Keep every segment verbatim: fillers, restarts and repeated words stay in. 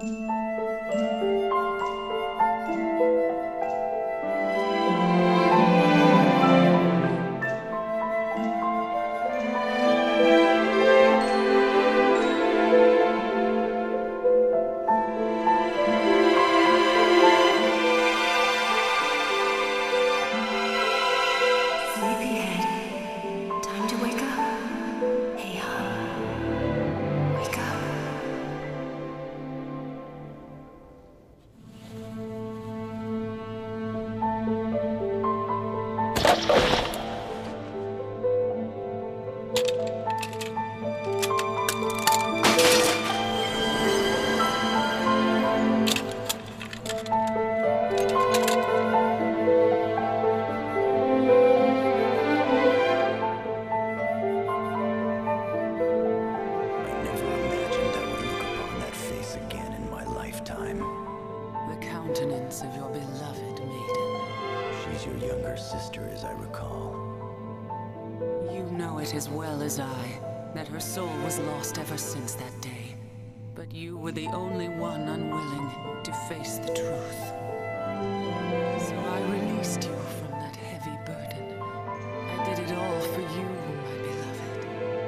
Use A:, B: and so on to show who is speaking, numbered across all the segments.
A: The countenance of your beloved maiden.
B: She's your younger sister, as I recall.
A: You know it as well as I, that her soul was lost ever since that day. But you were the only one unwilling to face the truth. So I released you from that heavy burden. I did it all for you, my beloved.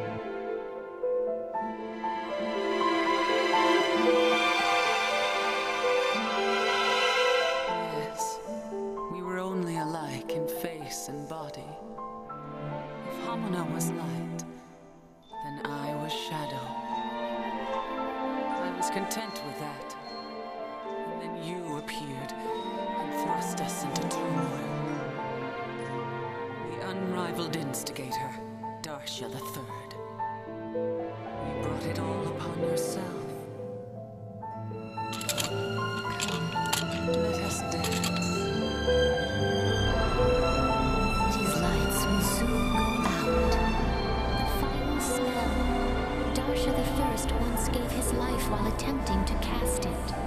A: Yes, we were only alike in face and body. If Hamuna was light, then I was shadow. I was content with that. And then you appeared and thrust us into turmoil. The unrivaled instigator, Darcia the Third. You brought it all upon yourself. Come, let us dance.
C: These lights will soon go out. The final spell. Darcia the First once gave his life while attempting to cast it.